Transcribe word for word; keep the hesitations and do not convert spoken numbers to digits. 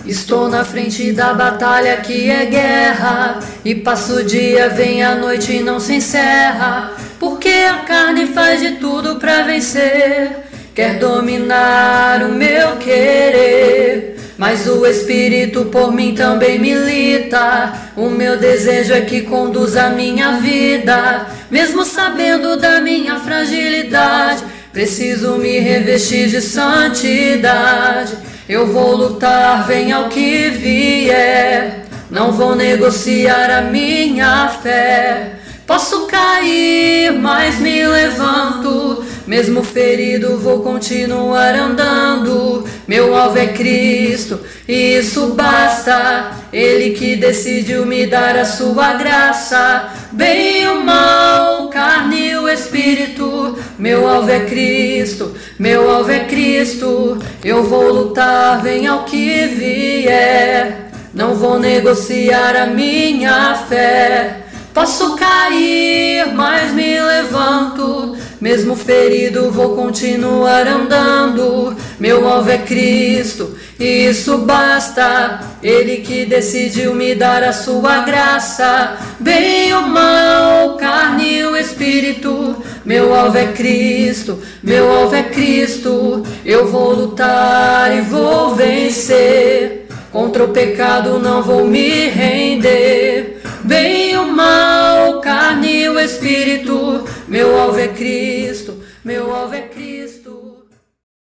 Estou na frente da batalha que é guerra, e passa o dia, vem a noite e não se encerra, porque a carne faz de tudo pra vencer, quer dominar o meu querer. Mas o Espírito por mim também milita, o meu desejo é que conduza a minha vida, mesmo sabendo da minha fragilidade, preciso me revestir de santidade. Eu vou lutar, venha o que vier, não vou negociar a minha fé. Posso cair, mas me levanto, mesmo ferido vou continuar andando. Meu alvo é Cristo, e isso basta, Ele que decidiu me dar a sua graça. Bem ou mal, carne e o Espírito, meu alvo é Cristo, meu alvo é Cristo. Eu vou lutar, venha o que vier, não vou negociar a minha fé. Posso cair, mas me levanto, mesmo ferido vou continuar andando. Meu alvo é Cristo, e isso basta, Ele que decidiu me dar a sua graça. Bem ou mal, carne e o Espírito, meu alvo é Cristo, meu alvo é Cristo. Eu vou lutar e vou vencer, contra o pecado não vou me render. Bem ou mal, carne e o Espírito, meu alvo é Cristo, meu alvo é Cristo.